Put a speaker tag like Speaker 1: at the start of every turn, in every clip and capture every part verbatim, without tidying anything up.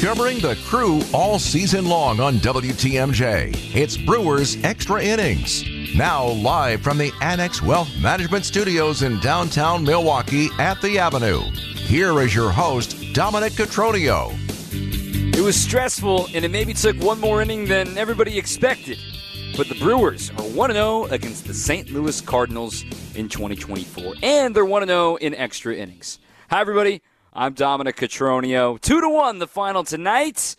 Speaker 1: Covering the Crew all season long on W T M J, it's Brewers Extra Innings. Now live from the Annex Wealth Management Studios in downtown Milwaukee at the Avenue. Here is your host, Dominic Cotroneo.
Speaker 2: It was stressful, and it maybe took one more inning than everybody expected. But the Brewers are one and oh against the Saint Louis Cardinals in twenty twenty-four, and they're one and oh in extra innings. Hi, everybody. I'm Dominic Cotroneo. Two to one, the final tonight.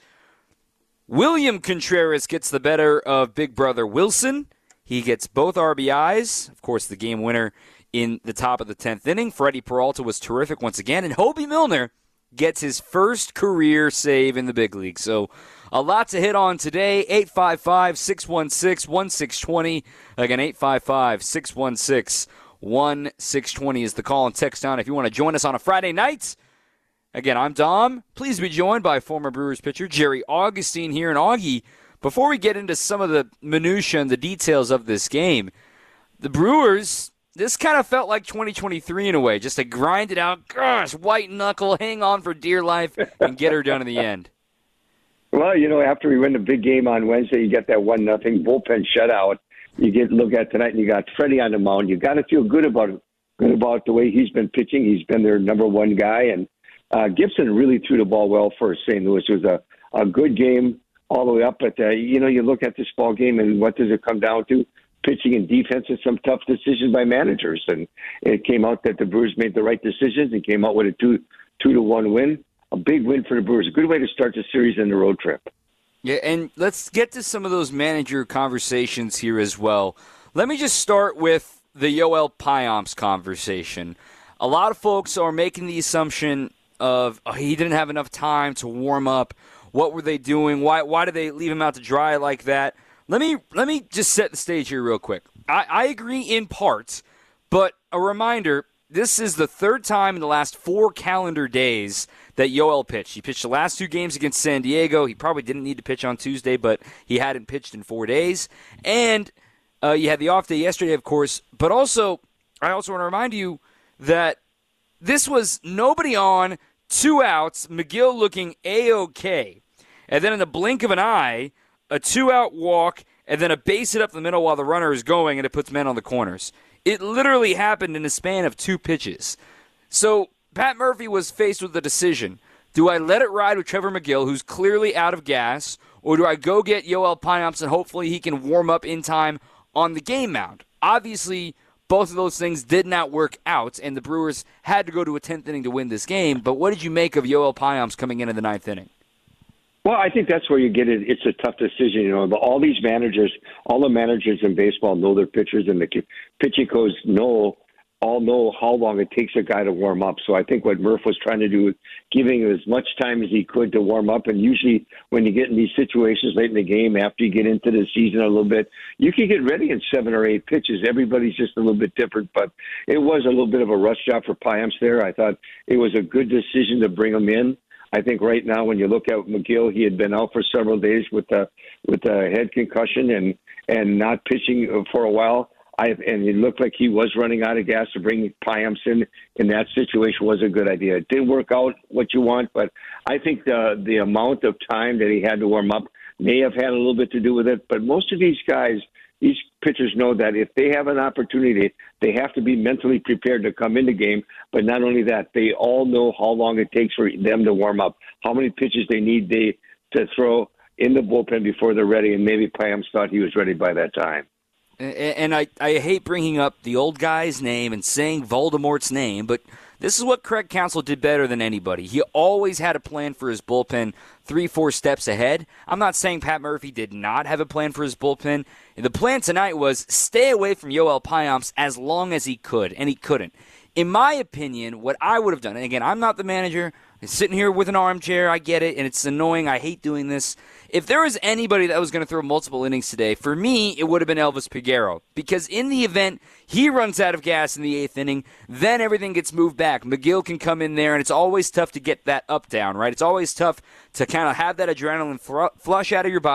Speaker 2: William Contreras gets the better of Big Brother Wilson. He gets both R B Is. Of course, the game winner in the top of the tenth inning. Freddie Peralta was terrific once again. And Hobie Milner gets his first career save in the big league. So a lot to hit on today. eight five five, six one six, one six two zero. Again, eight five five, six one six, one six two zero is the call and text on if you want to join us on a Friday night. Again, I'm Dom. Pleased to be joined by former Brewers pitcher Jerry Augustine here. And Augie, before we get into some of the minutiae and the details of this game, the Brewers, this kind of felt like twenty twenty-three in a way, just to grind it out, gosh, white knuckle, hang on for dear life, and get her done in the end.
Speaker 3: Well, you know, after we win the big game on Wednesday, you get that one nothing bullpen shutout. You get look at tonight, and you got Freddie on the mound. You got to feel good about it, good about the way he's been pitching. He's been their number one guy, and Uh, Gibson really threw the ball well for Saint Louis. It was a, a good game all the way up. But, uh, you know, you look at this ball game and what does it come down to? Pitching and defense and some tough decisions by managers. And it came out that the Brewers made the right decisions and came out with a two, two to one win. A big win for the Brewers. A good way to start the series and the road trip.
Speaker 2: Yeah, and let's get to some of those manager conversations here as well. Let me just start with the Yoel Payamps conversation. A lot of folks are making the assumption of oh, he didn't have enough time to warm up. What were they doing? Why why did they leave him out to dry like that? Let me let me just set the stage here real quick. I, I agree in part, but a reminder, this is the third time in the last four calendar days that Yoel pitched. He pitched the last two games against San Diego. He probably didn't need to pitch on Tuesday, but he hadn't pitched in four days. And uh, you had the off day yesterday, of course. But also, I also want to remind you that this was nobody on, two outs, McGill looking A-OK. And then in the blink of an eye, a two-out walk, and then a base hit up the middle while the runner is going, and it puts men on the corners. It literally happened in the span of two pitches. So Pat Murphy was faced with the decision. Do I let it ride with Trevor McGill, who's clearly out of gas, or do I go get Yoel Payamps and hopefully he can warm up in time on the game mound? Obviously, both of those things did not work out, and the Brewers had to go to a tenth inning to win this game. But what did you make of Yoel Payamps coming in in the ninth inning?
Speaker 3: Well, I think that's where you get it. It's a tough decision. You know, but all these managers, all the managers in baseball know their pitchers, and the pitching coaches know all know how long it takes a guy to warm up. So I think what Murph was trying to do was giving him as much time as he could to warm up. And usually when you get in these situations late in the game, after you get into the season a little bit, you can get ready in seven or eight pitches. Everybody's just a little bit different, but it was a little bit of a rush job for Payamps there. I thought it was a good decision to bring him in. I think right now when you look at McGill, he had been out for several days with a, with a head concussion and, and not pitching for a while. I, and it looked like he was running out of gas. To bring Payamps in in that situation was a good idea. It didn't work out what you want, but I think the the amount of time that he had to warm up may have had a little bit to do with it. But most of these guys, these pitchers know that if they have an opportunity, they have to be mentally prepared to come in the game. But not only that, they all know how long it takes for them to warm up, how many pitches they need they, to throw in the bullpen before they're ready. And maybe Payamps thought he was ready by that time.
Speaker 2: And I, I hate bringing up the old guy's name and saying Voldemort's name, but this is what Craig Counsell did better than anybody. He always had a plan for his bullpen three, four steps ahead. I'm not saying Pat Murphy did not have a plan for his bullpen. The plan tonight was stay away from Yoel Payamps as long as he could, and he couldn't. In my opinion, what I would have done, and again, I'm not the manager, I'm sitting here with an armchair, I get it, and it's annoying, I hate doing this. If there was anybody that was going to throw multiple innings today, for me, it would have been Elvis Peguero. Because in the event he runs out of gas in the eighth inning, then everything gets moved back. McGill can come in there, and it's always tough to get that up down, right? It's always tough to kind of have that adrenaline fr- flush out of your body,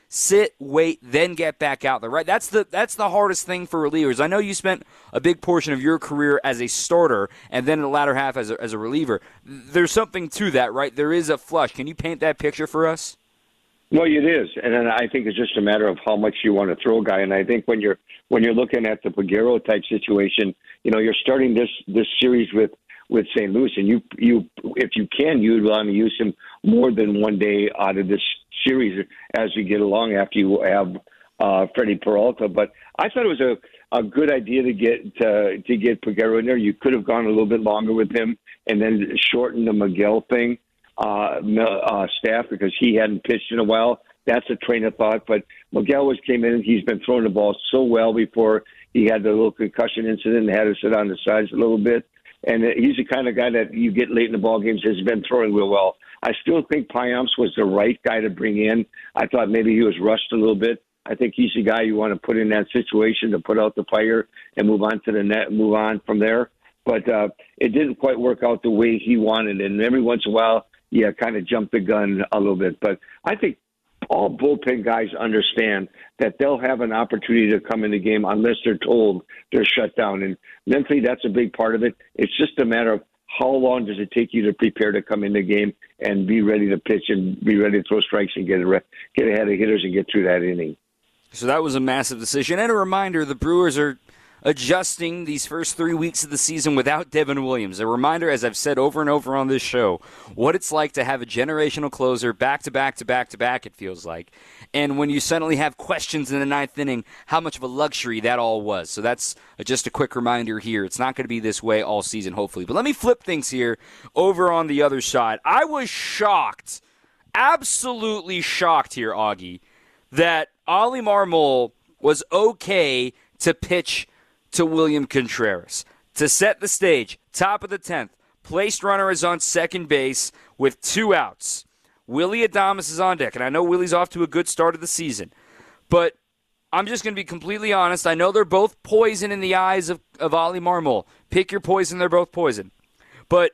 Speaker 2: sit, wait, then get back out there, right? That's the that's the hardest thing for relievers. I know you spent a big portion of your career as a starter and then in the latter half as a, as a reliever. There's something to that, right? There is a flush. Can you paint that picture for us?
Speaker 3: Well, it is, and then I think it's just a matter of how much you want to throw a guy. And I think when you're when you're looking at the Peguero type situation, you know, you're starting this this series with, with Saint Louis, and you you if you can, you'd want to use him more than one day out of this series as you get along after you have uh, Freddie Peralta. But I thought it was a, a good idea to get to, to get Peguero in there. You could have gone a little bit longer with him and then shortened the Miguel thing. Uh, uh, staff because he hadn't pitched in a while. That's a train of thought. But Miguel was came in. He's been throwing the ball so well before he had the little concussion incident and had to sit on the sides a little bit. And he's the kind of guy that you get late in the ball games has been throwing real well. I still think Payamps was the right guy to bring in. I thought maybe he was rushed a little bit. I think he's the guy you want to put in that situation to put out the fire and move on to the net, move on from there. But uh, it didn't quite work out the way he wanted. And every once in a while, yeah, kind of jumped the gun a little bit. But I think all bullpen guys understand that they'll have an opportunity to come in the game unless they're told they're shut down. And mentally, that's a big part of it. It's just a matter of how long does it take you to prepare to come in the game and be ready to pitch and be ready to throw strikes and get, a, get ahead of hitters and get through that inning.
Speaker 2: So that was a massive decision. And a reminder, the Brewers are adjusting these first three weeks of the season without Devin Williams. A reminder, as I've said over and over on this show, what it's like to have a generational closer back to back to back to back, it feels like. And when you suddenly have questions in the ninth inning, how much of a luxury that all was. So that's just a quick reminder here. It's not going to be this way all season, hopefully. But let me flip things here over on the other side. I was shocked, absolutely shocked here, Augie, that Oli Marmol was okay to pitch to William Contreras. To set the stage, top of the tenth, placed runner is on second base with two outs. Willy Adames is on deck, and I know Willie's off to a good start of the season, but I'm just going to be completely honest. I know they're both poison in the eyes of, of Oli Marmol. Pick your poison, they're both poison. But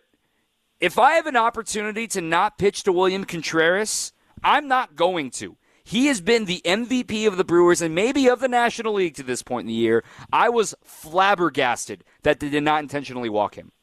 Speaker 2: if I have an opportunity to not pitch to William Contreras, I'm not going to. He has been the M V P of the Brewers and maybe of the National League to this point in the year. I was flabbergasted that they did not intentionally walk him.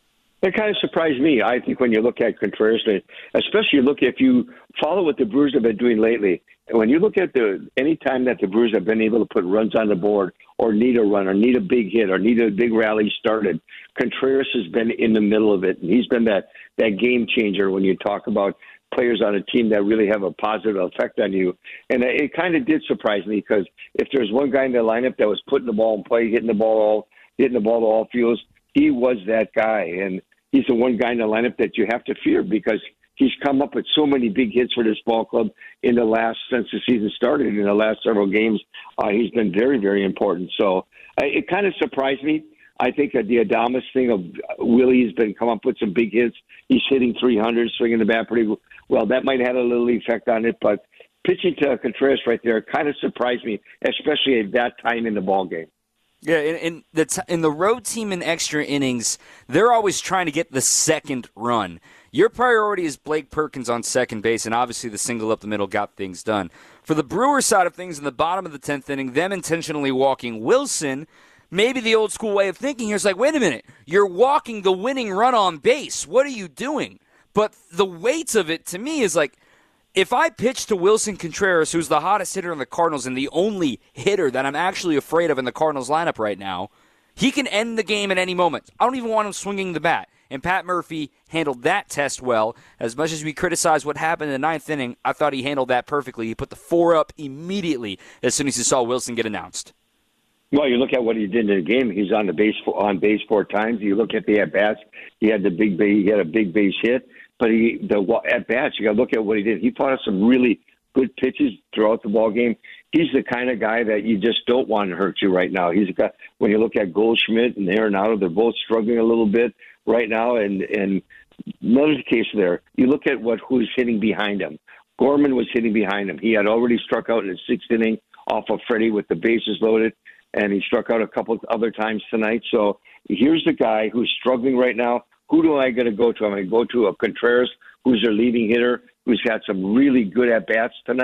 Speaker 3: It kind of surprised me. I think when you look at Contreras, especially look if you follow what the Brewers have been doing lately, when you look at the any time that the Brewers have been able to put runs on the board or need a run or need a big hit or need a big rally started, Contreras has been in the middle of it. And he's been that, that game changer when you talk about players on a team that really have a positive effect on you. And it kind of did surprise me because if there's one guy in the lineup that was putting the ball in play, hitting the ball all, hitting the ball to all fields, he was that guy. And he's the one guy in the lineup that you have to fear because he's come up with so many big hits for this ball club in the last, since the season started, in the last several games. Uh, he's been very, very important. So uh, it kind of surprised me. I think uh, the Adames thing of uh, Willie's been come up with some big hits. He's hitting three hundred, swinging the bat pretty well. That might have had a little effect on it, but pitching to Contreras right there kind of surprised me, especially at that time in the ball game.
Speaker 2: Yeah, in, in the t- in the road team in extra innings, they're always trying to get the second run. Your priority is Blake Perkins on second base, and obviously the single up the middle got things done. For the Brewers side of things, in the bottom of the tenth inning, them intentionally walking Wilson, maybe the old school way of thinking here is like, wait a minute, you're walking the winning run on base. What are you doing? But the weight of it to me is like, if I pitch to Wilson Contreras, who's the hottest hitter in the Cardinals and the only hitter that I'm actually afraid of in the Cardinals lineup right now, he can end the game at any moment. I don't even want him swinging the bat. And Pat Murphy handled that test well. As much as we criticize what happened in the ninth inning, I thought he handled that perfectly. He put the four up immediately as soon as he saw Wilson get announced.
Speaker 3: Well, you look at what he did in the game. He's on the base on base four times. You look at the at bats. He had the big base. He had a big base hit. But he the at bats. You got to look at what he did. He fought us some really good pitches throughout the ball game. He's the kind of guy that you just don't want to hurt you right now. He's a guy. When you look at Goldschmidt and Arenado, they're both struggling a little bit right now. And and another case there. You look at what who's hitting behind him. Gorman was hitting behind him. He had already struck out in the sixth inning off of Freddie with the bases loaded. And he struck out a couple of other times tonight. So here's the guy who's struggling right now. Who do I going to go to? I'm going to go to a Contreras, who's their leading hitter, who's had some really good at-bats tonight,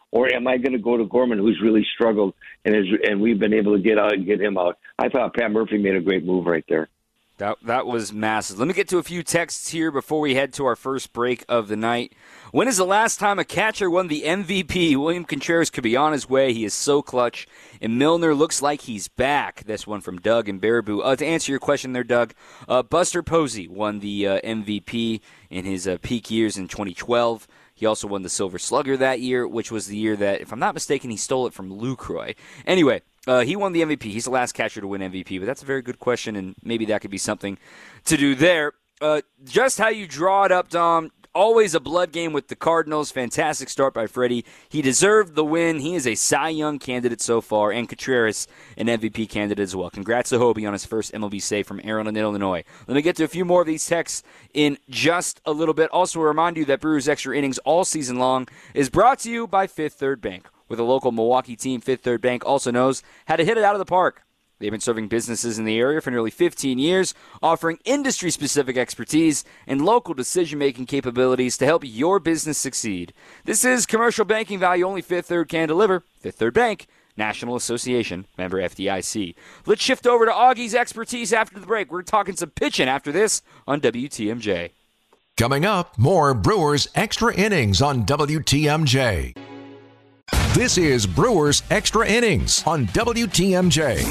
Speaker 3: or am I going to go to Gorman, who's really struggled, and is, and we've been able to get out and get him out? I thought Pat Murphy made a great move right there.
Speaker 2: That that was massive. Let me get to a few texts here before we head to our first break of the night. When is the last time a catcher won the M V P? William Contreras could be on his way. He is so clutch. And Milner looks like he's back. This one from Doug in Baraboo. Uh, to answer your question there, Doug, uh, Buster Posey won the uh, M V P in his uh, peak years in twenty twelve. He also won the Silver Slugger that year, which was the year that, if I'm not mistaken, he stole it from Lucroy. Anyway, uh, he won the M V P. He's the last catcher to win M V P, but that's a very good question, and maybe that could be something to do there. Uh, just how you draw it up, Dom. Always a blood game with the Cardinals. Fantastic start by Freddie. He deserved the win. He is a Cy Young candidate so far, and Contreras an M V P candidate as well. Congrats to Hobie on his first M L B save from Aaron in Illinois. Let me get to a few more of these texts in just a little bit. Also, a remind you that Brewers Extra Innings all season long is brought to you by Fifth Third Bank. With a local Milwaukee team, Fifth Third Bank also knows how to hit it out of the park. They've been serving businesses in the area for nearly fifteen years, offering industry-specific expertise and local decision-making capabilities to help your business succeed. This is commercial banking value only Fifth Third can deliver. Fifth Third Bank, National Association, member F D I C. Let's shift over to Augie's expertise after the break. We're talking some pitching after this on W T M J.
Speaker 1: Coming up, more Brewers Extra Innings on W T M J. This is Brewers Extra Innings on W T M J.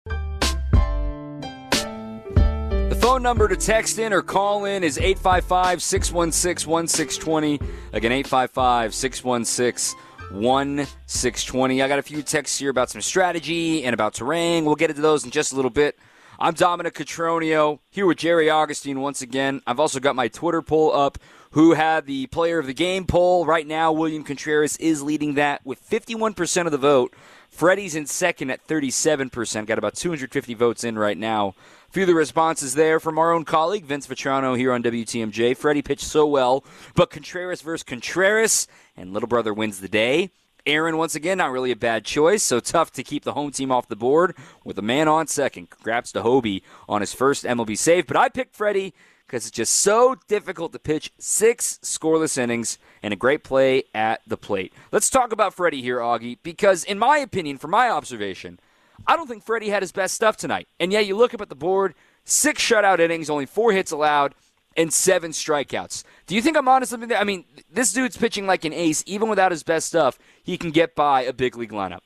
Speaker 2: The phone number to text in or call in is eight five five, six one six, one six two zero. Again, eight five five, six one six, one six two zero. I got a few texts here about some strategy and about terrain. We'll get into those in just a little bit. I'm Dominic Cotroneo, here with Jerry Augustine once again. I've also got my Twitter poll up, who had the player of the game poll. Right now, William Contreras is leading that with fifty-one percent of the vote. Freddie's in second at thirty-seven percent. Got about two hundred fifty votes in right now. A few of the responses there from our own colleague, Vince Vetrano, here on W T M J. Freddie pitched so well, but Contreras versus Contreras, and little brother wins the day. Aaron, once again, not really a bad choice, so tough to keep the home team off the board with a man on second. Congrats to Hobie on his first M L B save, but I picked Freddie because it's just so difficult to pitch six scoreless innings and a great play at the plate. Let's talk about Freddie here, Augie, because in my opinion, from my observation, I don't think Freddie had his best stuff tonight. And yeah, you look up at the board, six shutout innings, only four hits allowed, and seven strikeouts. Do you think I'm onto something there? I mean, this dude's pitching like an ace. Even without his best stuff, he can get by a big league lineup.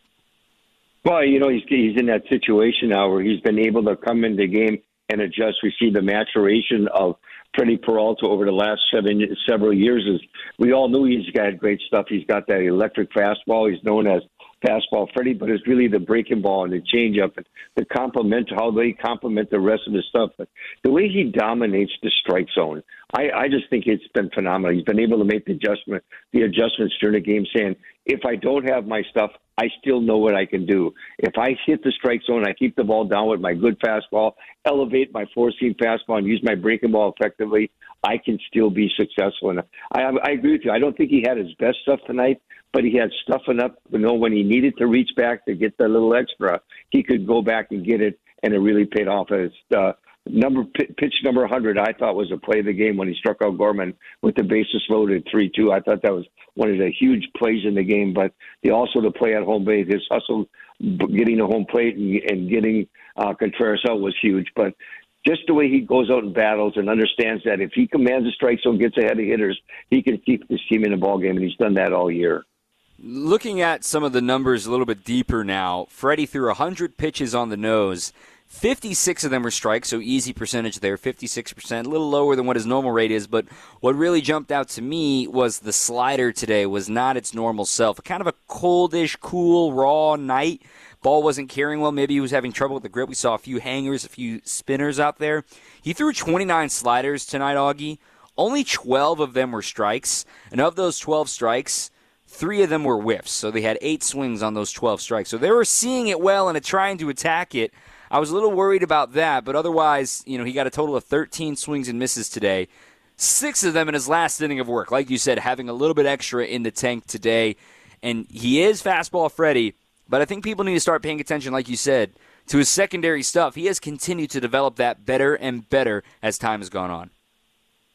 Speaker 3: Well, you know, he's he's in that situation now where he's been able to come into the game and adjust. We see the maturation of Freddie Peralta over the last seven several years. Is we all knew he's got great stuff. He's got that electric fastball. He's known as fastball Freddie, but it's really the breaking ball and the changeup and the complement, how they complement the rest of the stuff. But the way he dominates the strike zone, I, I just think it's been phenomenal. He's been able to make the adjustment, the adjustments during the game, saying, if I don't have my stuff, I still know what I can do. If I hit the strike zone, I keep the ball down with my good fastball, elevate my four-seam fastball, and use my breaking ball effectively, I can still be successful. And I, I agree with you. I don't think he had his best stuff tonight, but he had stuff enough to know when he needed to reach back to get that little extra, he could go back and get it, and it really paid off. As uh, number pitch number one hundred, I thought was a play of the game when he struck out Gorman with the bases loaded three two. I thought that was one of the huge plays in the game, but the, also the play at home plate, his hustle getting the home plate and, and getting uh, Contreras out was huge. But just the way he goes out and battles and understands that if he commands a strike zone, gets ahead of hitters, he can keep this team in the ball game, and he's done that all year.
Speaker 2: Looking at some of the numbers a little bit deeper now, Freddie threw one hundred pitches on the nose. fifty-six of them were strikes, so easy percentage there, fifty-six percent, a little lower than what his normal rate is. But what really jumped out to me was the slider today was not its normal self. Kind of a coldish, cool, raw night. Ball wasn't carrying well. Maybe he was having trouble with the grip. We saw a few hangers, a few spinners out there. He threw twenty-nine sliders tonight, Augie. Only twelve of them were strikes. And of those twelve strikes, three of them were whiffs. So they had eight swings on those twelve strikes. So they were seeing it well and trying to attack it. I was a little worried about that, but otherwise, you know, he got a total of thirteen swings and misses today. Six of them in his last inning of work. Like you said, having a little bit extra in the tank today. And he is fastball Freddie, but I think people need to start paying attention, like you said, to his secondary stuff. He has continued to develop that better and better as time has gone on.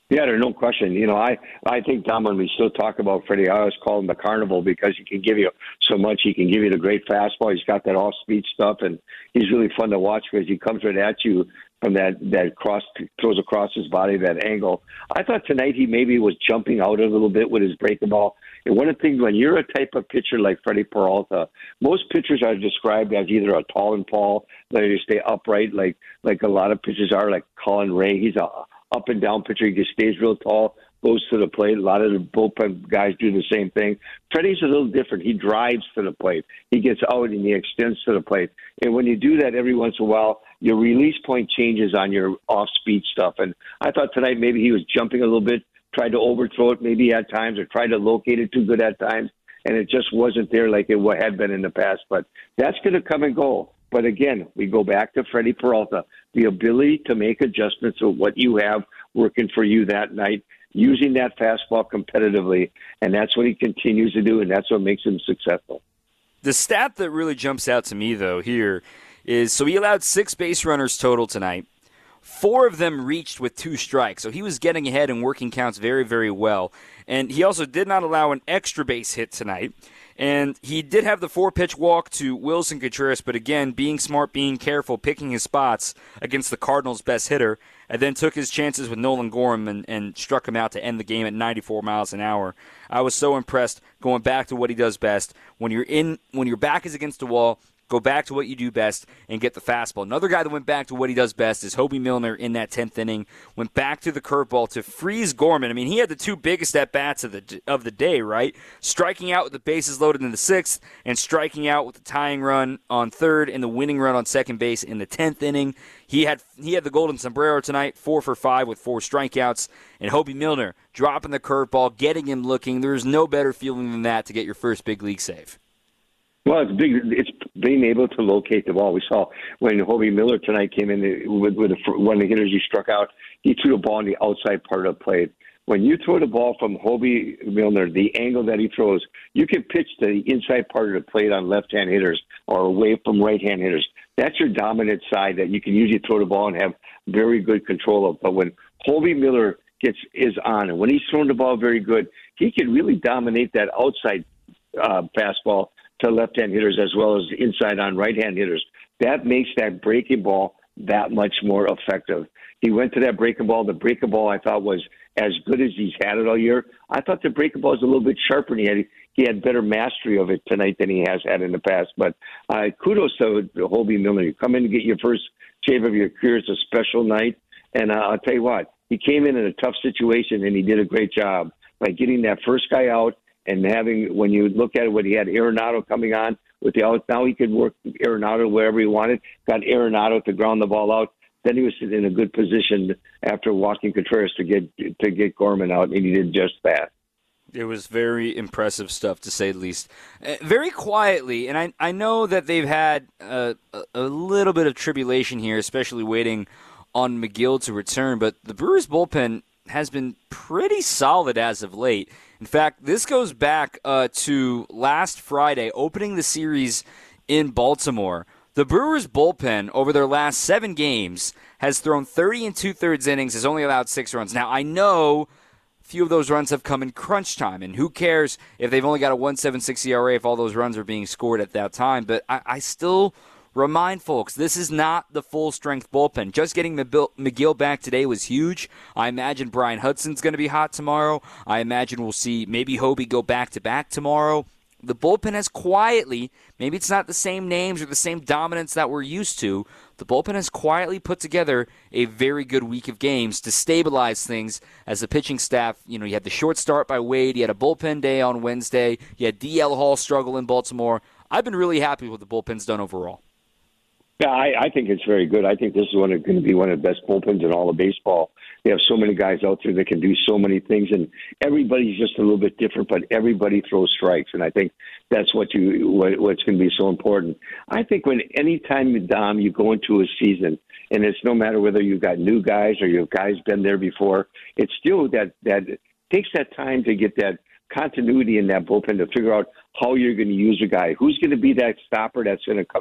Speaker 3: Yeah, there's no question. You know, I, I think, Dom, when we still talk about Freddie, I always call him the carnival because he can give you so much. He can give you the great fastball. He's got that off-speed stuff, and he's really fun to watch because he comes right at you from that, that cross, throws across his body, that angle. I thought tonight he maybe was jumping out a little bit with his breaking ball. And one of the things, when you're a type of pitcher like Freddie Peralta, most pitchers are described as either a tall and tall, they stay upright like like a lot of pitchers are, like Colin Ray. He's a up and down pitcher. He just stays real tall, goes to the plate. A lot of the bullpen guys do the same thing. Freddie's a little different. He drives to the plate. He gets out and he extends to the plate. And when you do that every once in a while, your release point changes on your off-speed stuff. And I thought tonight maybe he was jumping a little bit, tried to overthrow it maybe at times, or tried to locate it too good at times, and it just wasn't there like it had been in the past. But that's going to come and go. But again, we go back to Freddie Peralta, the ability to make adjustments of what you have working for you that night, using that fastball competitively, and that's what he continues to do, and that's what makes him successful.
Speaker 2: The stat that really jumps out to me, though, here is, so he allowed six base runners total tonight. Four of them reached with two strikes, so he was getting ahead and working counts very, very well. And he also did not allow an extra base hit tonight. And he did have the four-pitch walk to Wilson Contreras, but again, being smart, being careful, picking his spots against the Cardinals' best hitter, and then took his chances with Nolan Gorham and, and struck him out to end the game at ninety-four miles an hour. I was so impressed going back to what he does best. When you're in, when your back is against the wall, go back to what you do best and get the fastball. Another guy that went back to what he does best is Hobie Milner in that tenth inning. Went back to the curveball to freeze Gorman. I mean, he had the two biggest at-bats of the of the day, right? Striking out with the bases loaded in the sixth and striking out with the tying run on third and the winning run on second base in the tenth inning. He had he had the golden sombrero tonight, four for five with four strikeouts. And Hobie Milner dropping the curveball, getting him looking. There's no better feeling than that to get your first big league save.
Speaker 3: Well, it's big. It's being able to locate the ball. We saw when Hobie Miller tonight came in with, with the, one of the hitters he struck out, he threw the ball on the outside part of the plate. When you throw the ball from Hobie Milner, the angle that he throws, you can pitch to the inside part of the plate on left-hand hitters or away from right-hand hitters. That's your dominant side that you can usually throw the ball and have very good control of. But when Hobie Miller gets is on, and when he's throwing the ball very good, he can really dominate that outside uh, fastball to left-hand hitters as well as inside on right-hand hitters. That makes that breaking ball that much more effective. He went to that breaking ball. The breaking ball I thought was as good as he's had it all year. I thought the breaking ball was a little bit sharper, and he had, he had better mastery of it tonight than he has had in the past. But uh, kudos to Hobie Miller. You come in to get your first save of your career. It's a special night. And uh, I'll tell you what, he came in in a tough situation, and he did a great job by getting that first guy out. And having, when you look at it, when he had Arenado coming on with the out, now he could work Arenado wherever he wanted, got Arenado to ground the ball out. Then he was in a good position after walking Contreras to get to get Gorman out, and he did just that.
Speaker 2: It was very impressive stuff, to say the least. Uh, very quietly, and I I know that they've had uh, a, a little bit of tribulation here, especially waiting on McGill to return, but the Brewers' bullpen has been pretty solid as of late. In fact, this goes back uh, to last Friday, opening the series in Baltimore. The Brewers' bullpen, over their last seven games, has thrown thirty and two-thirds innings, has only allowed six runs. Now, I know a few of those runs have come in crunch time, and who cares if they've only got a one point seven six E R A if all those runs are being scored at that time. But I, I still remind folks, this is not the full-strength bullpen. Just getting McGill back today was huge. I imagine Brian Hudson's going to be hot tomorrow. I imagine we'll see maybe Hobie go back-to-back tomorrow. The bullpen has quietly, maybe it's not the same names or the same dominance that we're used to, the bullpen has quietly put together a very good week of games to stabilize things as the pitching staff, you know, you had the short start by Wade, you had a bullpen day on Wednesday, you had D L Hall struggle in Baltimore. I've been really happy with what the bullpen's done overall.
Speaker 3: Yeah, I, I think it's very good. I think this is one of, going to be one of the best bullpens in all of baseball. They have so many guys out there that can do so many things, and everybody's just a little bit different, but everybody throws strikes, and I think that's what you what, what's going to be so important. I think when any time, Dom, you go into a season, and it's no matter whether you've got new guys or your guys been there before, it's still that that it takes that time to get that continuity in that bullpen to figure out how you're going to use a guy. Who's going to be that stopper that's going to come in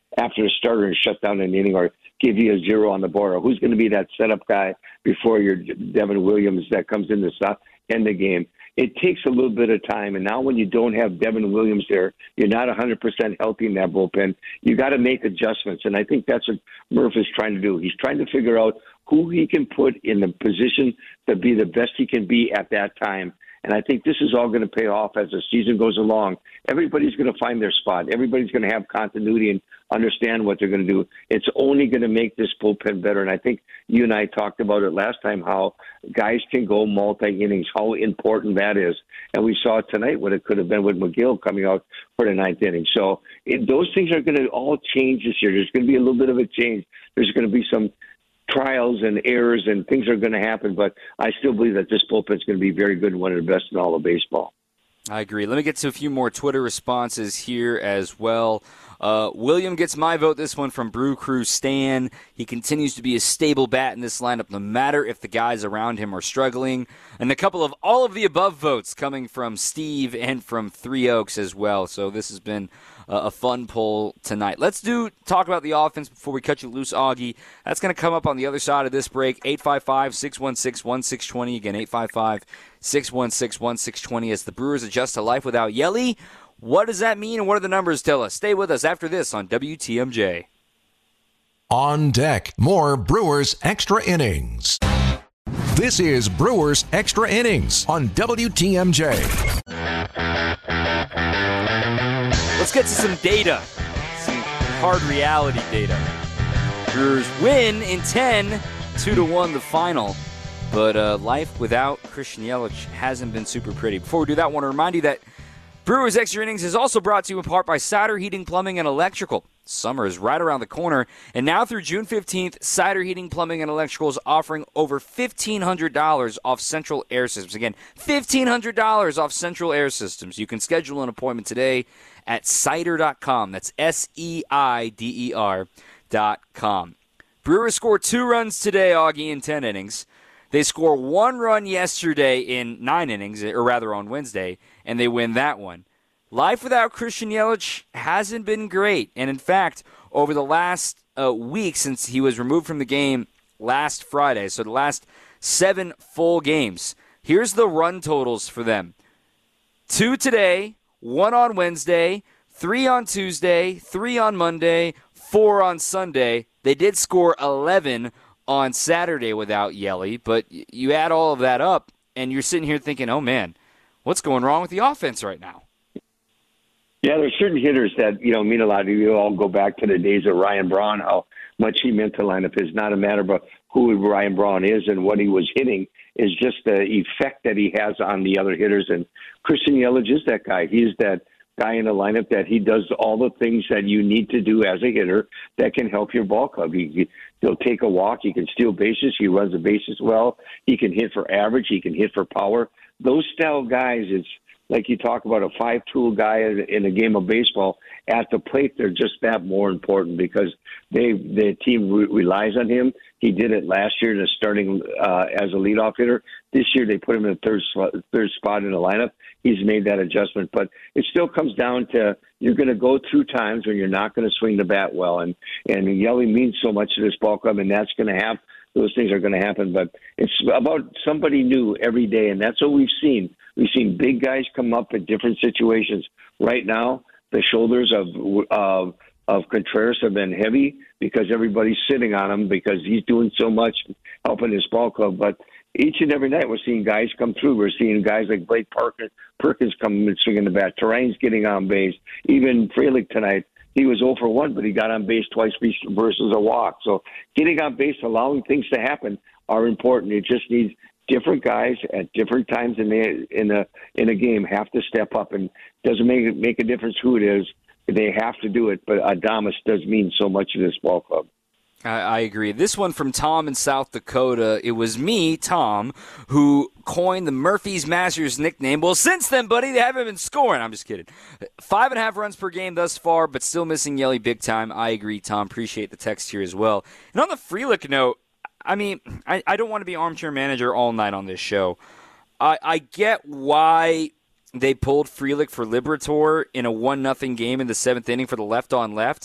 Speaker 3: after the starter and shut down an inning or give you a zero on the board? Or who's going to be that setup guy before your Devin Williams that comes in to end the game? It takes a little bit of time, and now when you don't have Devin Williams there, you're not one hundred percent healthy in that bullpen. You got to make adjustments, and I think that's what Murph is trying to do. He's trying to figure out who he can put in the position to be the best he can be at that time. And I think this is all going to pay off as the season goes along. Everybody's going to find their spot. Everybody's going to have continuity and understand what they're going to do. It's only going to make this bullpen better. And I think you and I talked about it last time, how guys can go multi-innings, how important that is. And we saw tonight what it could have been with McGill coming out for the ninth inning. So it, those things are going to all change this year. There's going to be a little bit of a change. There's going to be some trials and errors and things are going to happen, but I still believe that this bullpen is going to be very good and one of the best in all of baseball.
Speaker 2: I agree. Let me get to a few more Twitter responses here as well. Uh, William gets my vote, this one from Brew Crew Stan. He continues to be a stable bat in this lineup, no matter if the guys around him are struggling. And a couple of all of the above votes coming from Steve and from Three Oaks as well. So this has been uh, a fun poll tonight. Let's do talk about the offense before we cut you loose, Augie. That's going to come up on the other side of this break. eight five five, six one six, one six two zero. Again, eight five five, six one six, one six two zero as the Brewers adjust to life without Yelly. What does that mean, and what do the numbers tell us? Stay with us after this on W T M J.
Speaker 1: On deck, more Brewers Extra Innings. This is Brewers Extra Innings on W T M J.
Speaker 2: Let's get to some data, some hard reality data. Brewers win in ten, two to one the final. But uh, life without Christian Yelich hasn't been super pretty. Before we do that, I want to remind you that Brewers Extra Innings is also brought to you in part by Cider Heating, Plumbing, and Electrical. Summer is right around the corner, and now through June fifteenth, Cider Heating, Plumbing, and Electrical is offering over fifteen hundred dollars off Central Air Systems. Again, fifteen hundred dollars off Central Air Systems. You can schedule an appointment today at cider dot com. That's S E I D E R dot com. Brewers scored two runs today, Augie, in ten innings. They score one run yesterday in nine innings, or rather on Wednesday, and they win that one. Life without Christian Yelich hasn't been great. And in fact, over the last uh, week since he was removed from the game last Friday, so the last seven full games, here's the run totals for them. Two today, one on Wednesday, three on Tuesday, three on Monday, four on Sunday. They did score eleven on Saturday without Yelly, but you add all of that up, and you're sitting here thinking, oh, man, what's going wrong with the offense right now?
Speaker 3: Yeah, there's certain hitters that, you know, mean a lot to you. All go back to the days of Ryan Braun, how much he meant to lineup. It's not a matter of who Ryan Braun is and what he was hitting. It's just the effect that he has on the other hitters. And Christian Yelich is that guy. He's that guy in the lineup that he does all the things that you need to do as a hitter that can help your ball club. He, he'll take a walk. He can steal bases. He runs the bases well. He can hit for average. He can hit for power. Those style guys, it's like you talk about a five-tool guy in a game of baseball. At the plate, they're just that more important because they the team re- relies on him. He did it last year in the starting uh, as a leadoff hitter. This year they put him in the third spot, third spot in the lineup. He's made that adjustment, but it still comes down to you're going to go through times when you're not going to swing the bat well, and and Yelly means so much to this ball club, and that's going to happen. Those things are going to happen, but it's about somebody new every day, and that's what we've seen. We've seen big guys come up in different situations. Right now, the shoulders of of of Contreras have been heavy because everybody's sitting on him because he's doing so much helping his ball club. But each and every night we're seeing guys come through. We're seeing guys like Blake Parker, Perkins come and swinging the bat. Terrain's getting on base. Even Frelick tonight, he was oh for one, but he got on base twice versus a walk. So getting on base, allowing things to happen are important. It just needs different guys at different times in the in a in a game have to step up, and doesn't make make a difference who it is. They have to do it, but Adames does mean so much to this ball club.
Speaker 2: I, I agree. This one from Tom in South Dakota. It was me, Tom, who coined the Murphy's Masters nickname. Well, since then, buddy, they haven't been scoring. I'm just kidding. Five and a half runs per game thus far, but still missing Yelly big time. I agree, Tom. Appreciate the text here as well. And on the Frelick note, I mean, I, I don't want to be armchair manager all night on this show. I, I get why they pulled Frelick for Liberatore in a one nothing game in the seventh inning for the left-on-left.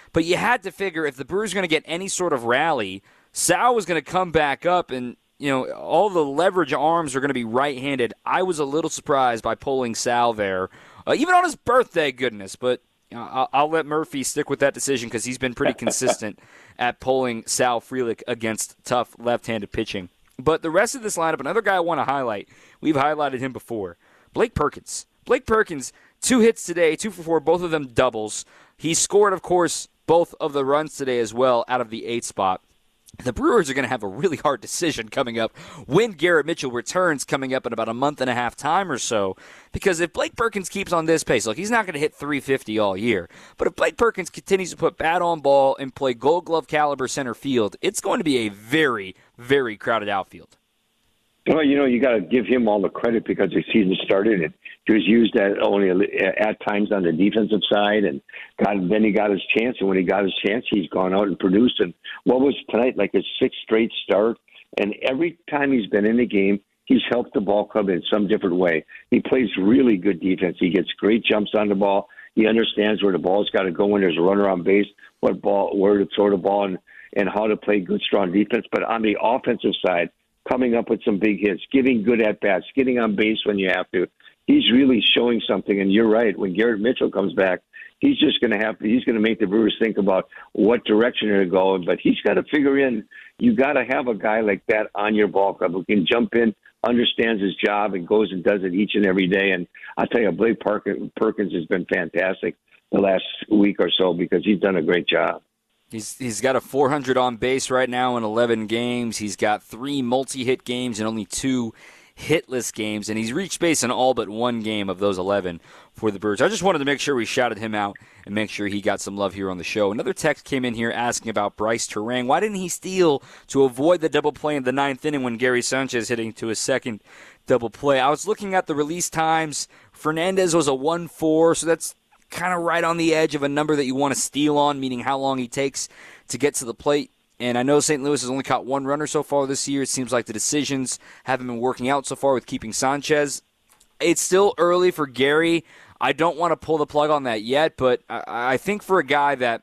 Speaker 2: But you had to figure if the Brewers were going to get any sort of rally, Sal was going to come back up, and you know all the leverage arms are going to be right-handed. I was a little surprised by pulling Sal there, uh, even on his birthday, goodness. But you know, I'll, I'll let Murphy stick with that decision because he's been pretty consistent at pulling Sal Frelick against tough left-handed pitching. But the rest of this lineup, another guy I want to highlight, we've highlighted him before, Blake Perkins. Blake Perkins, two hits today, two for four, both of them doubles. He scored, of course, both of the runs today as well out of the eighth spot. The Brewers are going to have a really hard decision coming up when Garrett Mitchell returns coming up in about a month and a half time or so. Because if Blake Perkins keeps on this pace, look, he's not going to hit three fifty all year. But if Blake Perkins continues to put bat on ball and play Gold Glove caliber center field, it's going to be a very, very crowded outfield.
Speaker 3: Well, you know, you got to give him all the credit because the season started and he was used at only at times on the defensive side, and got, then he got his chance. And when he got his chance, he's gone out and produced. And what was tonight like his sixth straight start? And every time he's been in the game, he's helped the ball club in some different way. He plays really good defense. He gets great jumps on the ball. He understands where the ball's got to go when there's a runner on base, what ball, where to throw the ball, and, and how to play good, strong defense. But on the offensive side, coming up with some big hits, getting good at-bats, getting on base when you have to. He's really showing something, and you're right. When Garrett Mitchell comes back, he's just going to have to, he's going to make the Brewers think about what direction they're going, but he's got to figure in, you got to have a guy like that on your ball club who can jump in, understands his job, and goes and does it each and every day. And I'll tell you, Blake Perkins has been fantastic the last week or so because he's done a great job.
Speaker 2: He's he's got a four hundred on base right now in eleven games. He's got three multi-hit games and only two hitless games, and he's reached base in all but one game of those eleven for the Brewers. I just wanted to make sure we shouted him out and make sure he got some love here on the show. Another text came in here asking about Bryce Terang. Why didn't he steal to avoid the double play in the ninth inning when Gary Sanchez hitting to his second double play? I was looking at the release times. Fernandez was a one four, so that's kind of right on the edge of a number that you want to steal on, meaning how long he takes to get to the plate. And I know Saint Louis has only caught one runner so far this year. It seems like the decisions haven't been working out so far with keeping Sanchez. It's still early for Gary. I don't want to pull the plug on that yet, but I, I think for a guy that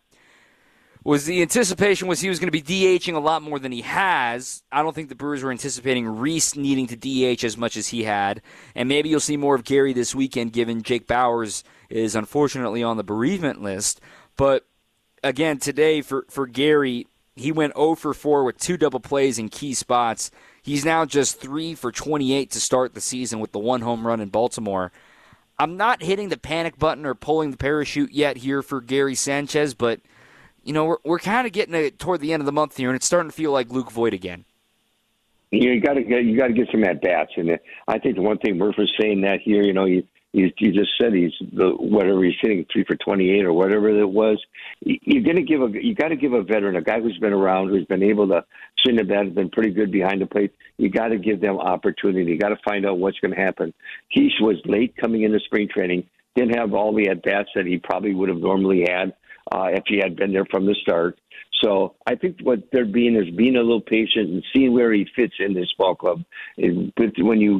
Speaker 2: was the anticipation was he was going to be DHing a lot more than he has. I don't think the Brewers were anticipating Reese needing to D H as much as he had. And maybe you'll see more of Gary this weekend given Jake Bauers is unfortunately on the bereavement list. But again, today for, for Gary, he went oh for four with two double plays in key spots. He's now just three for twenty-eight to start the season with the one home run in Baltimore. I'm not hitting the panic button or pulling the parachute yet here for Gary Sanchez, but you know, we're we're kind of getting it toward the end of the month here, and it's starting to feel like Luke Voigt again.
Speaker 3: You got to get you got to get some at bats, and I think the one thing Murphy's saying that here, you know, you you, you just said he's the whatever he's hitting three for twenty-eight or whatever it was. You're going to give a you got to give a veteran, a guy who's been around, who's been able to swing the bat, has been pretty good behind the plate. You got to give them opportunity. You got to find out what's going to happen. He was late coming into spring training, didn't have all the at bats that he probably would have normally had. Uh, if he had been there from the start. So I think what they're being is being a little patient and seeing where he fits in this ball club. And when you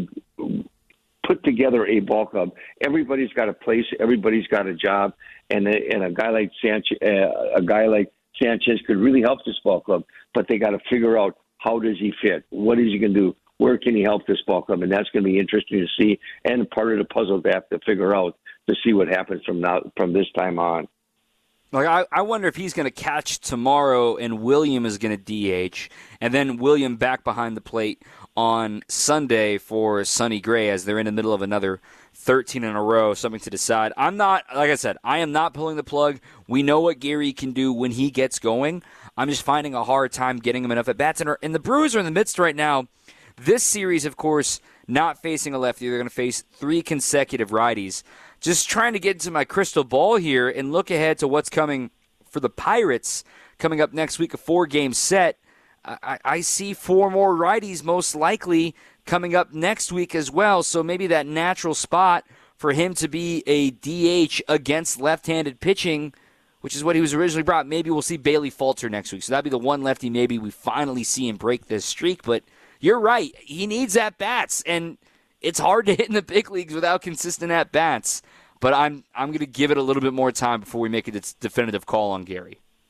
Speaker 3: put together a ball club, everybody's got a place, everybody's got a job, and a, and a guy like Sanchez, uh, a guy like Sanchez could really help this ball club. But they got to figure out how does he fit, what is he going to do, where can he help this ball club, and that's going to be interesting to see. And part of the puzzle they have to figure out to see what happens from now from this time on.
Speaker 2: Like I, I wonder if he's going to catch tomorrow and William is going to D H, and then William back behind the plate on Sunday for Sonny Gray as they're in the middle of another thirteen in a row, something to decide. I'm not, like I said, I am not pulling the plug. We know what Gary can do when he gets going. I'm just finding a hard time getting him enough at bats. And, and the Brewers are in the midst right now. This series, of course, not facing a lefty. They're going to face three consecutive righties. Just trying to get into my crystal ball here and look ahead to what's coming for the Pirates coming up next week, a four-game set. I, I see four more righties most likely coming up next week as well, so maybe that natural spot for him to be a D H against left-handed pitching, which is what he was originally brought. Maybe we'll see Bailey Falter next week, so that'd be the one lefty maybe we finally see him break this streak, but you're right. He needs at-bats, and it's hard to hit in the big leagues without consistent at-bats, but I'm I'm going to give it a little bit more time before we make a definitive call on Gary.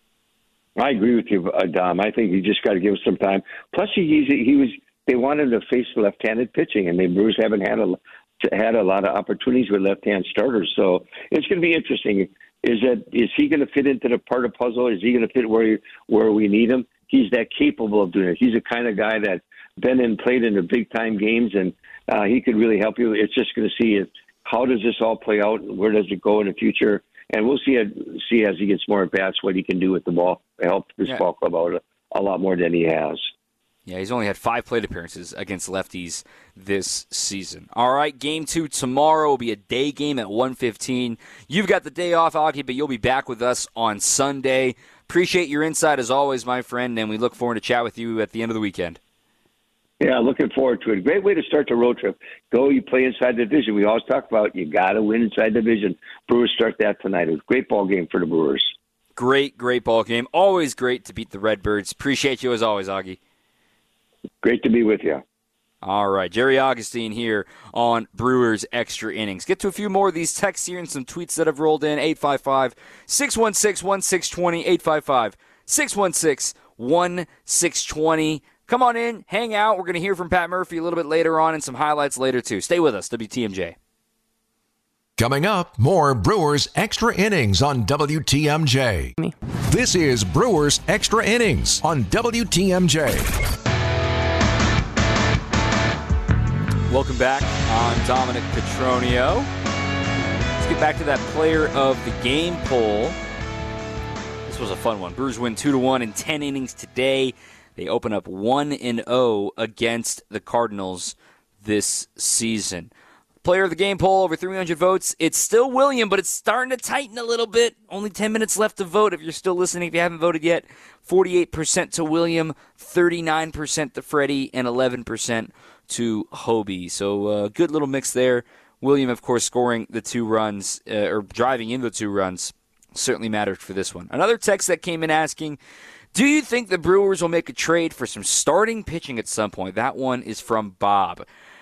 Speaker 3: I agree with you, uh, Dom. I think you just got to give him some time. Plus, he he's, he was they wanted to face left-handed pitching, and the Brewers haven't had a had a lot of opportunities with left-hand starters. So it's going to be interesting. Is that is he going to fit into the part of the puzzle? Is he going to fit where where we need him? He's that capable of doing it. He's the kind of guy that been and played in the big-time games, and uh, he could really help you. It's just going to see if, how does this all play out, and where does it go in the future. And we'll see see as he gets more at bats what he can do with the ball, help this
Speaker 2: yeah.
Speaker 3: ball club out a, a lot more than he has.
Speaker 2: Yeah, he's only had five plate appearances against lefties this season. All right, game two tomorrow will be a day game at one fifteen. You've got the day off, Augie, but you'll be back with us on Sunday. Appreciate your insight as always, my friend, and we look forward to chat with you at the end of the weekend.
Speaker 3: Yeah, looking forward to it. Great way to start the road trip. Go, you play inside the division. We always talk about you got to win inside the division. Brewers start that tonight. It was a great ball game for the Brewers.
Speaker 2: Great, great ball game. Always great to beat the Redbirds. Appreciate you as always, Augie.
Speaker 3: Great to be with you.
Speaker 2: All right, Jerry Augustine here on Brewers Extra Innings. Get to a few more of these texts here and some tweets that have rolled in. eight five five, six one six, one six two zero, eight five five, six one six, one six two zero. Come on in, hang out. We're going to hear from Pat Murphy a little bit later on and some highlights later, too. Stay with us, W T M J.
Speaker 1: Coming up, more Brewers Extra Innings on W T M J. Me. This is Brewers Extra Innings on W T M J.
Speaker 2: Welcome back. I'm Dominic Petronio. Let's get back to that player of the game poll. This was a fun one. Brewers win two to one in ten innings today. They open up one and oh against the Cardinals this season. Player of the game poll, over three hundred votes. It's still William, but it's starting to tighten a little bit. Only ten minutes left to vote if you're still listening, if you haven't voted yet. forty-eight percent to William, thirty-nine percent to Freddie, and eleven percent to Hobie. So a uh, good little mix there. William, of course, scoring the two runs, uh, or driving in the two runs, certainly mattered for this one. Another text that came in asking, do you think the Brewers will make a trade for some starting pitching at some point? That one is from Bob.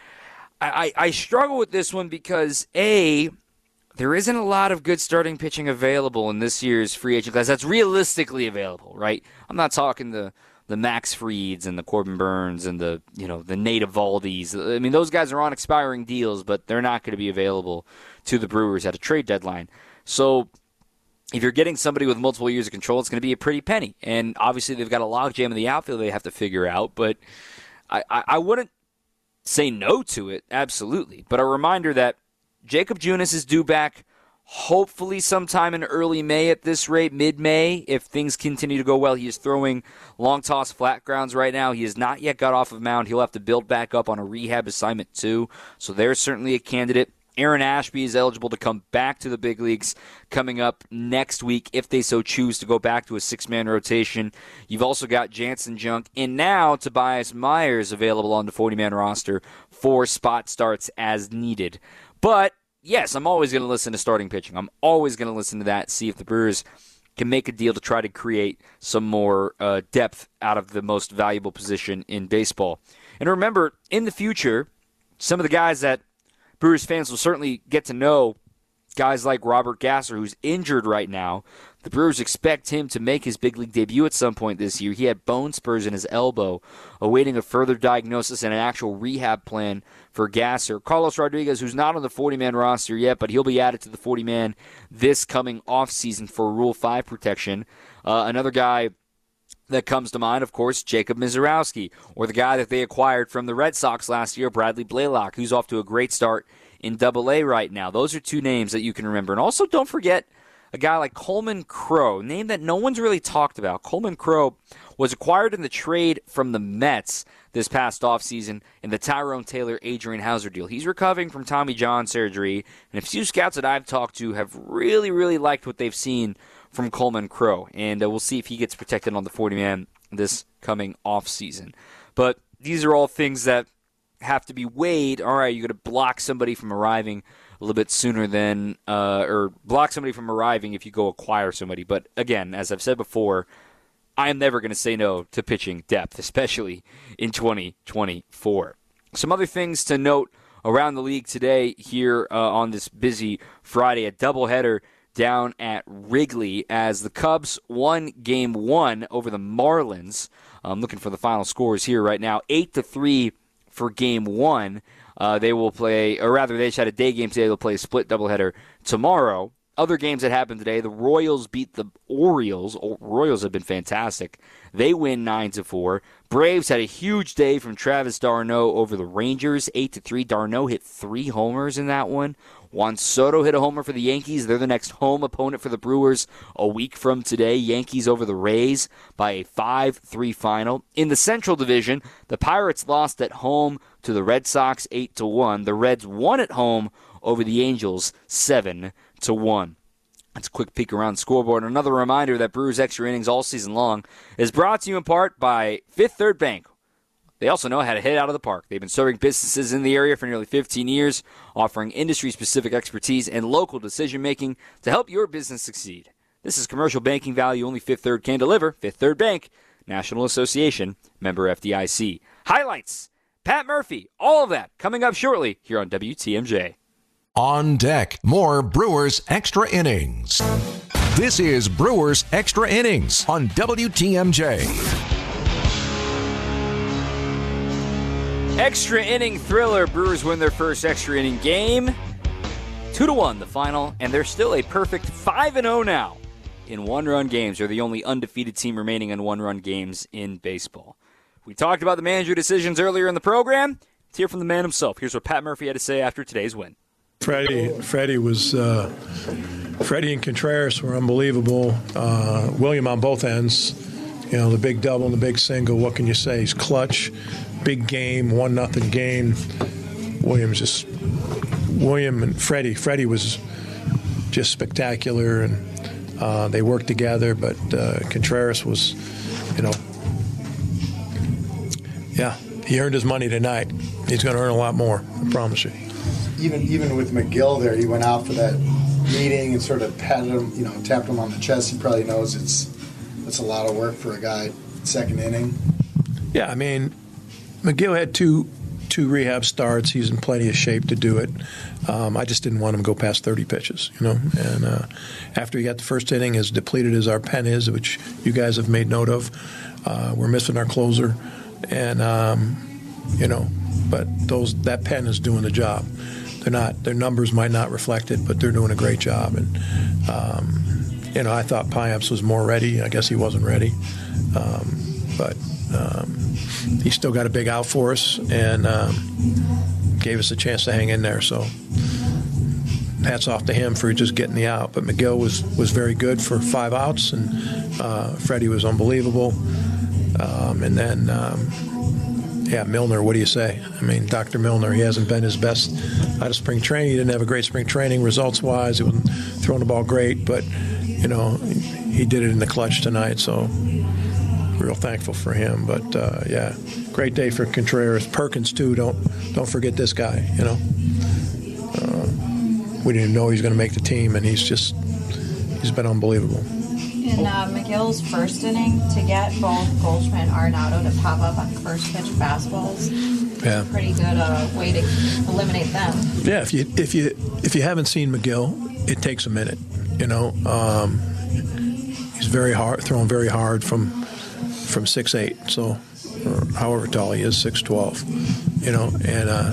Speaker 2: I, I, I struggle with this one because, A, there isn't a lot of good starting pitching available in this year's free agent class that's realistically available, right? I'm not talking the the Max Frieds and the Corbin Burns and the, you know, the Nate Eovaldi's. I mean, those guys are on expiring deals, but they're not going to be available to the Brewers at a trade deadline. So if you're getting somebody with multiple years of control, it's going to be a pretty penny. And obviously they've got a logjam in the outfield they have to figure out, but I, I, I wouldn't say no to it, absolutely. But a reminder that Jacob Junis is due back hopefully sometime in early May at this rate, mid-May, if things continue to go well. He is throwing long toss flat grounds right now. He has not yet got off of mound. He'll have to build back up on a rehab assignment too. So there's certainly a candidate. Aaron Ashby is eligible to come back to the big leagues coming up next week if they so choose to go back to a six-man rotation. You've also got Jansen Junk, and now Tobias Myers available on the forty-man roster for spot starts as needed. But yes, I'm always going to listen to starting pitching. I'm always going to listen to that, see if the Brewers can make a deal to try to create some more uh, depth out of the most valuable position in baseball. And remember, in the future, some of the guys that Brewers fans will certainly get to know, guys like Robert Gasser, who's injured right now. The Brewers expect him to make his big league debut at some point this year. He had bone spurs in his elbow, awaiting a further diagnosis and an actual rehab plan for Gasser. Carlos Rodriguez, who's not on the forty-man roster yet, but he'll be added to the forty-man this coming offseason for Rule five protection. Uh, another guy that comes to mind, of course, Jacob Mizorowski, or the guy that they acquired from the Red Sox last year, Bradley Blaylock, who's off to a great start in Double A right now. Those are two names that you can remember. And also don't forget a guy like Coleman Crowe, a name that no one's really talked about. Coleman Crowe was acquired in the trade from the Mets this past offseason in the Tyrone Taylor-Adrian Hauser deal. He's recovering from Tommy John surgery, and a few scouts that I've talked to have really, really liked what they've seen from Coleman Crowe, and uh, we'll see if he gets protected on the forty-man this coming offseason. But these are all things that have to be weighed. All right, you're going to block somebody from arriving a little bit sooner than, uh, or block somebody from arriving if you go acquire somebody. But again, as I've said before, I am never going to say no to pitching depth, especially in twenty twenty-four. Some other things to note around the league today here uh, on this busy Friday, a doubleheader down at Wrigley as the Cubs won game one over the Marlins. I'm looking for the final scores here right now. eight to three for game one. Uh, they will play, or rather they just had a day game today. They'll play a split doubleheader tomorrow. Other games that happened today, the Royals beat the Orioles. O- Royals have been fantastic. They win nine to four. Braves had a huge day from Travis d'Arnaud over the Rangers, eight to three. d'Arnaud hit three homers in that one. Juan Soto hit a homer for the Yankees. They're the next home opponent for the Brewers a week from today. Yankees over the Rays by a five three final. In the Central Division, the Pirates lost at home to the Red Sox eight to one. The Reds won at home over the Angels seven to one. That's a quick peek around the scoreboard. Another reminder that Brewers Extra Innings all season long is brought to you in part by Fifth Third Bank. They also know how to hit out of the park. They've been serving businesses in the area for nearly fifteen years, offering industry-specific expertise and local decision-making to help your business succeed. This is commercial banking value only Fifth Third can deliver. Fifth Third Bank, National Association, member F D I C. Highlights, Pat Murphy, all of that coming up shortly here on W T M J.
Speaker 1: On deck, more Brewers Extra Innings. This is Brewers Extra Innings on W T M J.
Speaker 2: Extra inning thriller. Brewers win their first extra inning game. Two to one the final, and they're still a perfect five and oh now in one-run games. They're the only undefeated team remaining in one-run games in baseball. We talked about the manager decisions earlier in the program. Let's hear from the man himself. Here's what Pat Murphy had to say after today's win.
Speaker 4: Freddie, Freddie was, uh, Freddie and Contreras were unbelievable. Uh, William on both ends, you know, the big double and the big single. What can you say? He's clutch, big game, one nothing game. William's just, William and Freddie. Freddie was just spectacular, and uh, they worked together. But uh, Contreras was, you know, yeah, he earned his money tonight. He's going to earn a lot more, I promise you.
Speaker 5: Even even with McGill there, he went out for that meeting and sort of patted him, you know, tapped him on the chest. He probably knows it's it's a lot of work for a guy second inning.
Speaker 4: Yeah, I mean, McGill had two two rehab starts. He's in plenty of shape to do it. Um, I just didn't want him to go past thirty pitches, you know. And uh, after he got the first inning, as depleted as our pen is, which you guys have made note of, uh, we're missing our closer, and um, you know, but those that pen is doing the job. They're not. Their numbers might not reflect it, but they're doing a great job. And um, you know, I thought Payamps was more ready. I guess he wasn't ready, um, but um, he still got a big out for us and um, gave us a chance to hang in there. So hats off to him for just getting the out. But McGill was was very good for five outs, and uh, Freddie was unbelievable. Um, and then. Um, Yeah, Milner, what do you say? I mean, Doctor Milner, he hasn't been his best out of spring training. He didn't have a great spring training results-wise. He wasn't throwing the ball great, but, you know, he did it in the clutch tonight, so real thankful for him. But, uh, yeah, great day for Contreras. Perkins, too. Don't don't forget this guy, you know. Uh, we didn't know he was going to make the team, and he's just he's been unbelievable.
Speaker 6: In uh, McGill's first inning, to get both Goldschmidt and Arenado to pop up on first pitch fastballs,
Speaker 4: yeah,
Speaker 6: pretty good uh, way to eliminate them.
Speaker 4: Yeah, if you if you if you haven't seen McGill, it takes a minute. You know, um, he's very hard, throwing very hard from from six eight, so or however tall he is, six twelve. You know, and uh,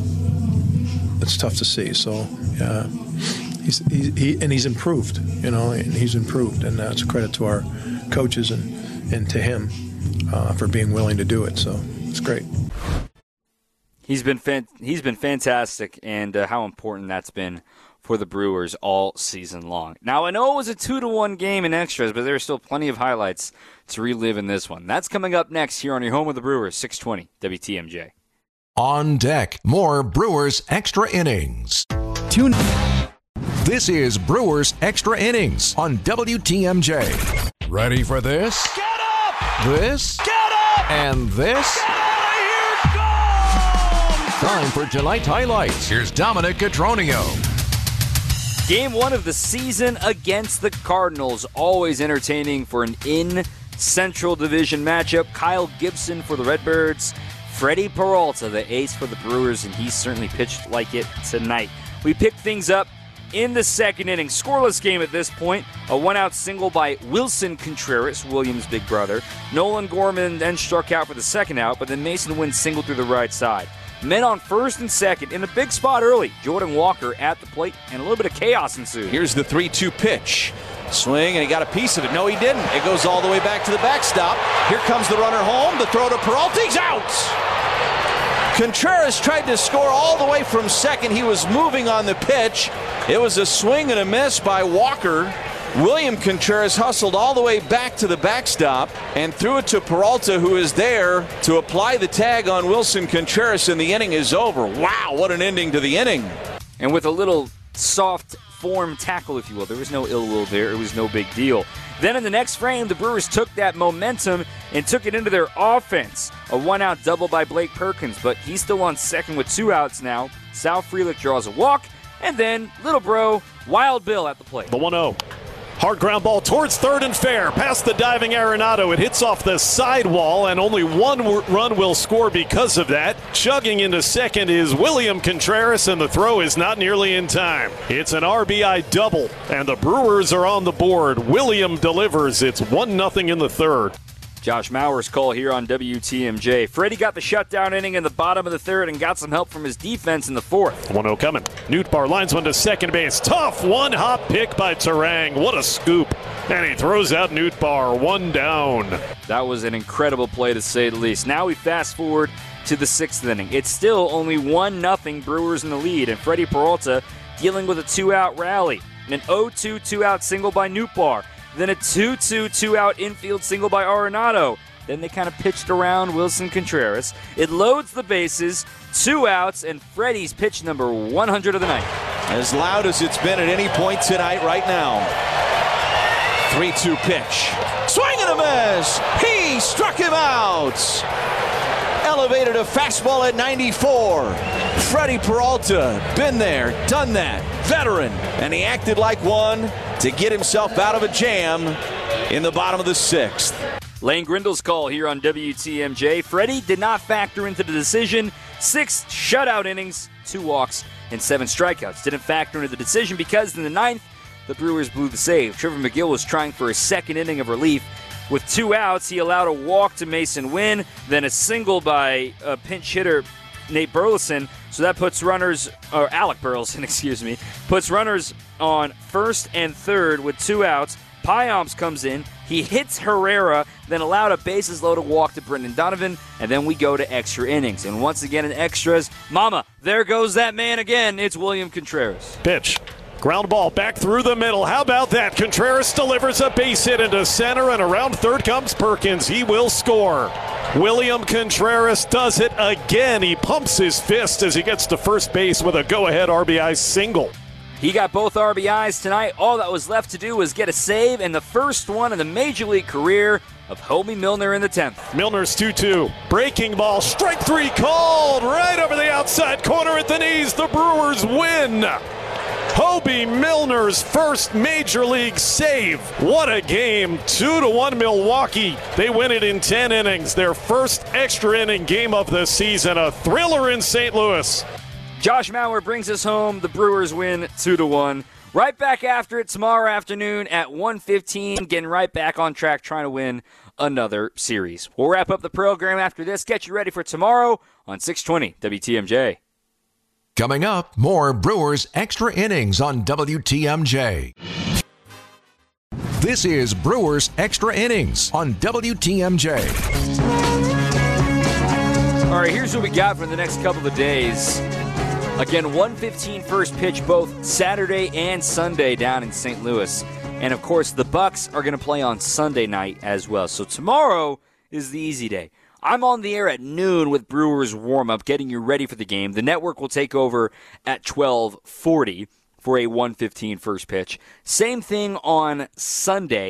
Speaker 4: it's tough to see. So. Uh, He's, he, he, and he's improved, you know, and he's improved, and that's a credit to our coaches and, and to him uh, for being willing to do it. So it's great.
Speaker 2: He's been fan- he's been fantastic, and uh, how important that's been for the Brewers all season long. Now I know it was a two to one game in extras, but there are still plenty of highlights to relive in this one. That's coming up next here on your home of the Brewers, six twenty W T M J.
Speaker 1: On deck, more Brewers Extra Innings. Tune. This is Brewers Extra Innings on W T M J. Ready for this?
Speaker 7: Get up!
Speaker 1: This?
Speaker 7: Get up!
Speaker 1: And this?
Speaker 7: Get out of here! Go!
Speaker 1: Time for tonight's highlights. Here's Dominic Cotroneo.
Speaker 2: Game one of the season against the Cardinals. Always entertaining for an in-Central Division matchup. Kyle Gibson for the Redbirds. Freddie Peralta, the ace for the Brewers, and he certainly pitched like it tonight. We picked things up in the second inning. Scoreless game at this point. A one-out single by Wilson Contreras, Williams' big brother. Nolan Gorman then struck out for the second out, but then Mason Wynn singled through the right side. Men on first and second in a big spot early. Jordan Walker at the plate, and a little bit of chaos ensued.
Speaker 7: Here's the three two pitch. Swing, and he got a piece of it. No, he didn't. It goes all the way back to the backstop. Here comes the runner home. The throw to Peralta. He's out! Contreras tried to score all the way from second. He was moving on the pitch. It was a swing and a miss by Walker. William Contreras hustled all the way back to the backstop and threw it to Peralta, who is there to apply the tag on Wilson Contreras, and the inning is over. Wow, what an ending to the inning.
Speaker 2: And with a little soft form tackle, if you will. There was no ill will there. It was no big deal. Then in the next frame, the Brewers took that momentum and took it into their offense. A one-out double by Blake Perkins, but he's still on second with two outs now. Sal Frelick draws a walk, and then Little Bro, Wild Bill at the plate.
Speaker 8: The one oh. Hard ground ball towards third and fair. Past the diving Arenado. It hits off the sidewall, and only one run will score because of that. Chugging into second is William Contreras, and the throw is not nearly in time. It's an R B I double, and the Brewers are on the board. William delivers. It's one nothing in the third.
Speaker 2: Josh Mauer's call here on W T M J. Freddie got the shutdown inning in the bottom of the third and got some help from his defense in the fourth.
Speaker 8: one oh coming. Nootbaar lines one to second base. Tough one-hop pick by Terang. What a scoop. And he throws out Nootbaar. One down.
Speaker 2: That was an incredible play, to say the least. Now we fast forward to the sixth inning. It's still only one nothing Brewers in the lead, and Freddie Peralta dealing with a two-out rally. An oh two two-out single by Nootbaar. Then a two two two-out infield single by Arenado. Then they kind of pitched around Wilson Contreras. It loads the bases, two outs, and Freddie's pitch number one hundred of the night.
Speaker 7: As loud as it's been at any point tonight right now. three two pitch. Swing and a miss. He struck him out. Elevated a fastball at ninety-four. Freddie Peralta, been there, done that, veteran, and he acted like one to get himself out of a jam in the bottom of the sixth.
Speaker 2: Lane Grindle's call here on W T M J. Freddie did not factor into the decision. Six shutout innings, two walks, and seven strikeouts. Didn't factor into the decision because in the ninth, the Brewers blew the save. Trevor McGill was trying for a second inning of relief. With two outs, he allowed a walk to Mason Wynn, then a single by a pinch hitter Nate Burleson. So that puts runners, or Alec Burleson, excuse me, puts runners on first and third with two outs. Payamps comes in. He hits Herrera, then allowed a bases-loaded walk to Brendan Donovan, and then we go to extra innings. And once again in extras, mama, there goes that man again. It's William Contreras.
Speaker 8: Pitch. Ground ball back through the middle. How about that? Contreras delivers a base hit into center, and around third comes Perkins. He will score. William Contreras does it again. He pumps his fist as he gets to first base with a go-ahead R B I single.
Speaker 2: He got both R B Is tonight. All that was left to do was get a save, and the first one in the Major League career of Hobie Milner in the tenth.
Speaker 8: Milner's two two. Breaking ball. Strike three called right over the outside corner at the knees. The Brewers win. Hobie Milner's first Major League save. What a game. Two to one Milwaukee. They win it in ten innings. Their first extra inning game of the season. A thriller in Saint Louis.
Speaker 2: Josh Mauer brings us home. The Brewers win two to one. Right back after it tomorrow afternoon at one fifteen. Getting right back on track trying to win another series. We'll wrap up the program after this. Get you ready for tomorrow on six twenty W T M J.
Speaker 1: Coming up, more Brewers Extra Innings on W T M J. This is Brewers Extra Innings on W T M J.
Speaker 2: All right, here's what we got for the next couple of days. Again, one fifteen first pitch both Saturday and Sunday down in Saint Louis. And, of course, the Bucks are going to play on Sunday night as well. So tomorrow is the easy day. I'm on the air at noon with Brewers warm-up, getting you ready for the game. The network will take over at twelve forty for a one fifteen first pitch. Same thing on Sunday.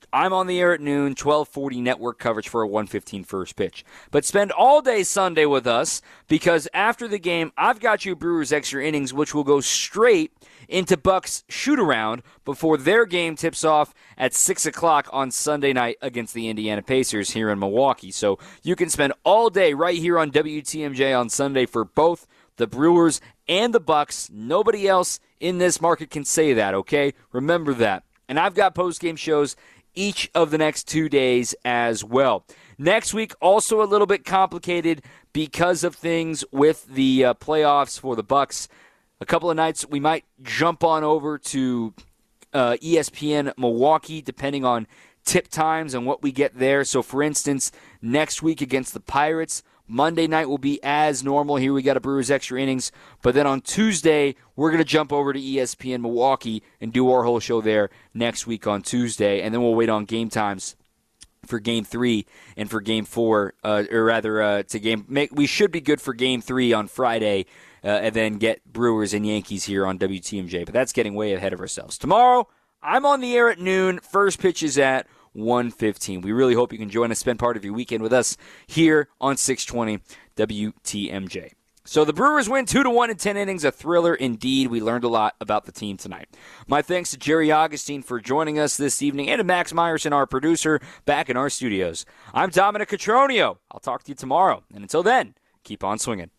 Speaker 2: I'm on the air at noon, twelve forty network coverage for a one fifteen first pitch. But spend all day Sunday with us because after the game, I've got you Brewers Extra Innings, which will go straight into Bucks shoot-around before their game tips off at six o'clock on Sunday night against the Indiana Pacers here in Milwaukee. So you can spend all day right here on W T M J on Sunday for both the Brewers and the Bucks. Nobody else in this market can say that, okay? Remember that. And I've got post-game shows each of the next two days as well. Next week, also a little bit complicated because of things with the uh, playoffs for the Bucks. A couple of nights we might jump on over to uh, E S P N Milwaukee, depending on tip times and what we get there. So, for instance, next week against the Pirates, Monday night will be as normal. Here we got a Brewers Extra Innings. But then on Tuesday, we're going to jump over to E S P N Milwaukee and do our whole show there next week on Tuesday. And then we'll wait on game times for game three and for game four, uh, or rather uh, to game. Make, we should be good for game three on Friday, uh, and then get Brewers and Yankees here on W T M J. But that's getting way ahead of ourselves. Tomorrow, I'm on the air at noon. First pitch is at one fifteen. We really hope you can join us, spend part of your weekend with us here on six twenty W T M J. So the Brewers win two to one in ten innings, a thriller indeed. We learned a lot about the team tonight. My thanks to Jerry Augustine for joining us this evening, and to Max Myerson, our producer, back in our studios. I'm Dominic Cotroneo. I'll talk to you tomorrow, and until then, keep on swinging.